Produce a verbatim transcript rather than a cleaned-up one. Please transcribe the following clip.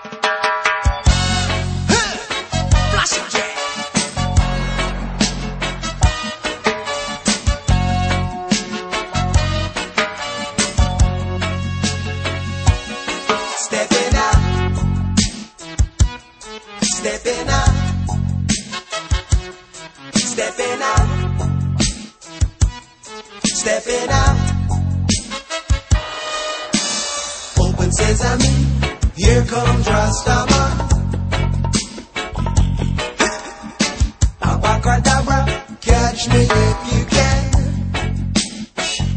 Stepping out, stepping out, stepping out. Open sesame, here comes Rasta.